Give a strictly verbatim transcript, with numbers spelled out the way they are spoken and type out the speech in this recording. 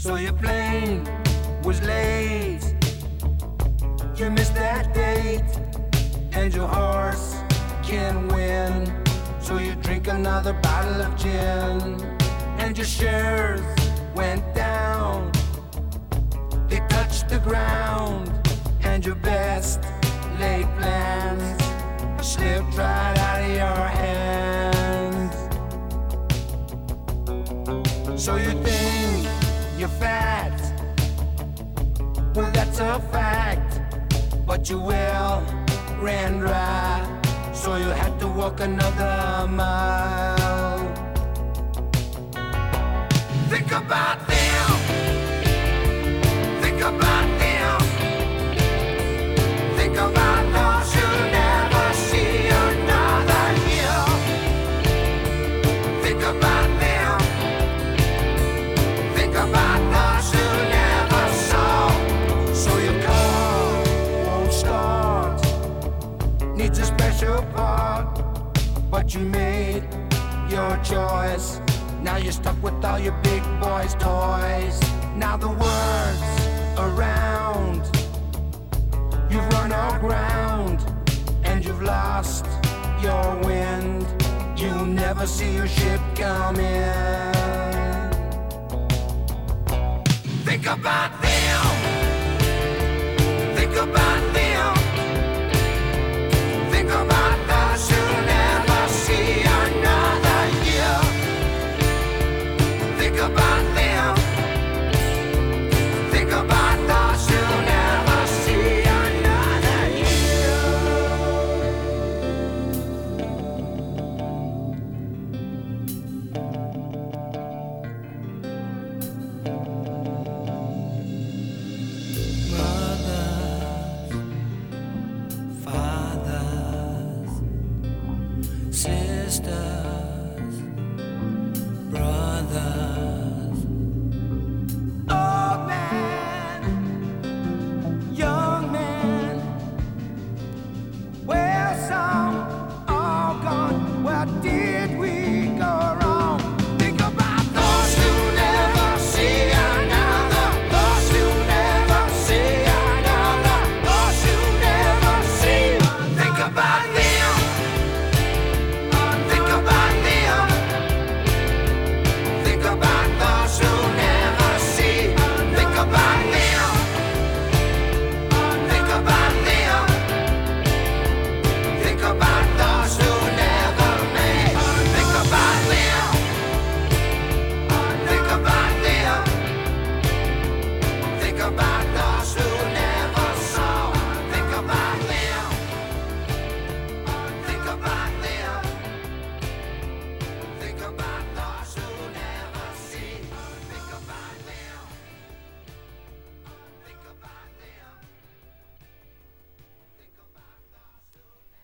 So your plane was late, you missed that date, and your horse can't win. So you drink another bottle of gin, and your shares went down. They touched the ground, and your best laid plans slipped right out of your hands. So you think you're fat, well that's a fact, but your well ran dry, so you had to walk another mile. Think about them, think about them, think about those who never see another year. Think about them, think about those who never saw. So your car won't start, needs a special part, but you made your choice. Now you're stuck with all your big boys' toys. Now the world's around, you've run all ground, and you've lost your wind. You'll never see your ship come in. Think about them, think about them, think about those who never see another year. Think about them, think about those who never see another year. Mothers, fathers, sisters, brothers, old man, young man, well some all gone, well dear